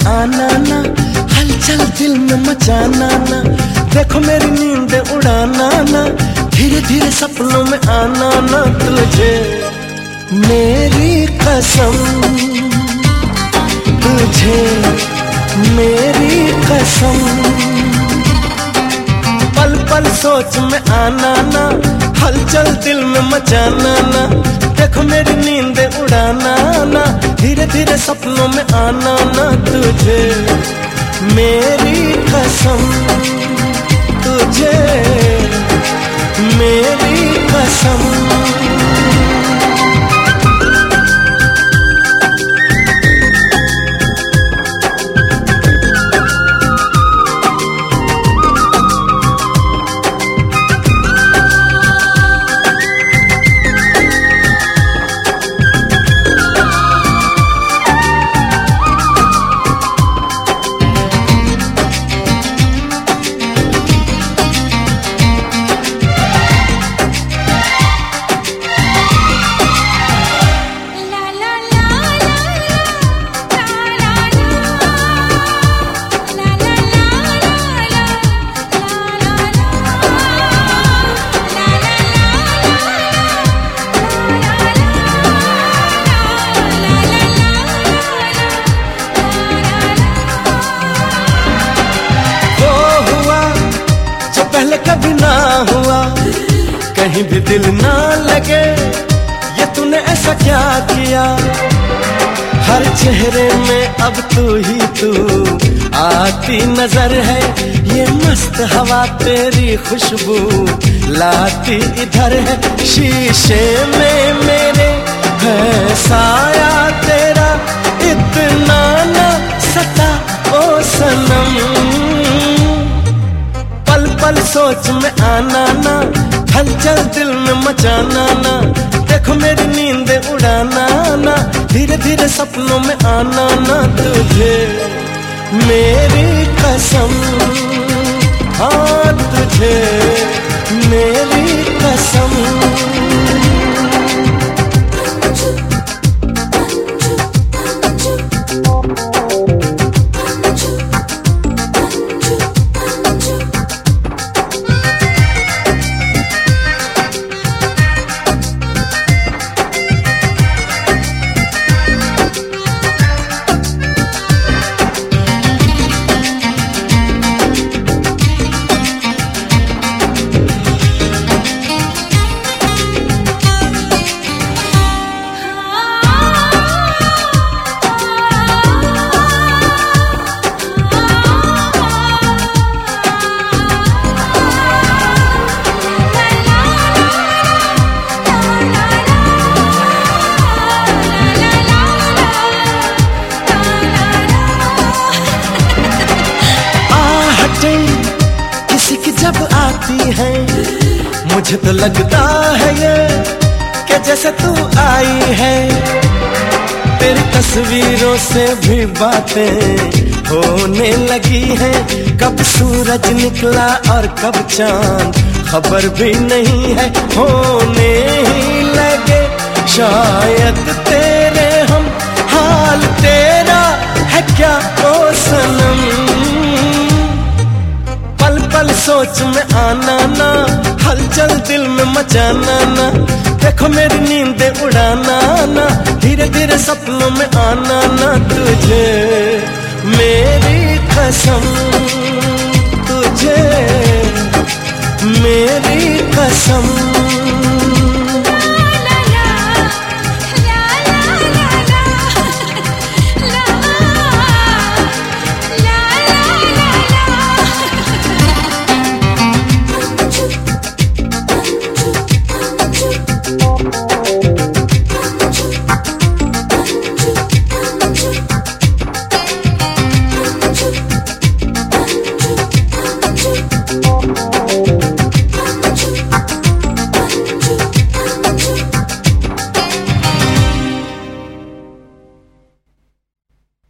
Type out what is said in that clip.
आना ना, हलचल दिल में मचाना ना, देखो मेरी नींद उड़ाना ना, धीरे धीरे सपनों में आना ना, तुझे मेरी कसम, तुझे मेरी कसम। पल पल सोच में आना ना, हलचल दिल में मचाना ना, देखो मेरी नींद उड़ाना ना, धीरे धीरे सपनों में आना ना, तुझे मेरी कसम, तुझे मेरी कसम। पहले कभी ना हुआ, कहीं भी दिल ना लगे, ये तूने ऐसा क्या किया। हर चेहरे में अब तू ही तू आती नजर है, ये मस्त हवा तेरी खुशबू लाती इधर है। शीशे में मेरे है साया तेरा, इतना ना सता ओ सनम। पल पल सोच में आना ना, हलचल दिल में मचाना ना, देखो मेरी नींद उड़ाना ना, धीरे धीरे सपनों में आना ना, तुझे मेरी कसम, हाँ तुझे मेरी कसम। किसी की जब आती है, मुझे तो लगता है ये कि जैसे तू आई है। तेरी तस्वीरों से भी बातें होने लगी है, कब सूरज निकला और कब चांद खबर भी नहीं है। होने ही लगे शायद तेरे हम, हाल तेरा है क्या ओ सनम। पल पल सोच में आना ना, हलचल दिल में मचाना ना, देखो मेरी नींद उड़ाना ना, धीरे धीरे सपनों में आना ना, तुझे मेरी कसम, तुझे मेरी कसम।